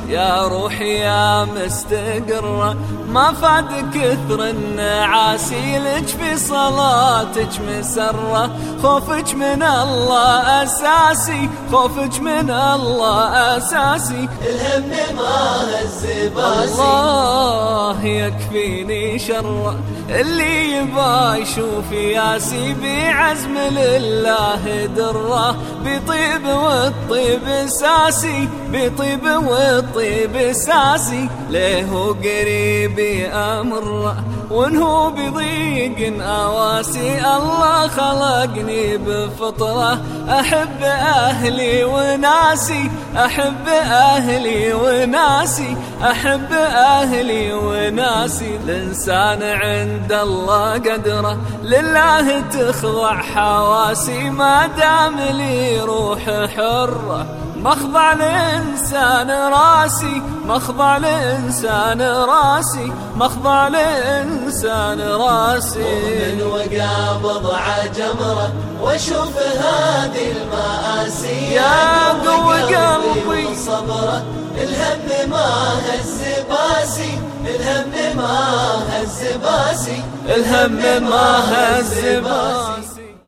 يا روحي يا مستقرة، ما فاد كثر النعاسي لك في صلاتك مسرة. خوفك من الله أساسي، خوفك من الله أساسي. الهم ما هز باسي، الله يكفيني شره. اللي يبا يشوف ياسي بعزم لله دره. بطيب والطيب ساسي، بطيب والطيب ساسي. ليه قريبي أمره وانهو بضيق أواسي. الله خلقني بفطرة أحب أهلي وناسي، أحب أهلي وناسي، أحب أهلي وناسي. الإنسان عند الله قدره، لله تخضع حواسي. ما دام لي روح حرة مخضع الإنسان راسي، مخضع الإنسان راسي، مخضع الإنسان راسي. مؤمن وقابض عجمره واشوف هذه المآسي. يا قوي قلبي صبره، الهم ما هز باسي، الهم ما هز باسي، الهم ما هز باسي.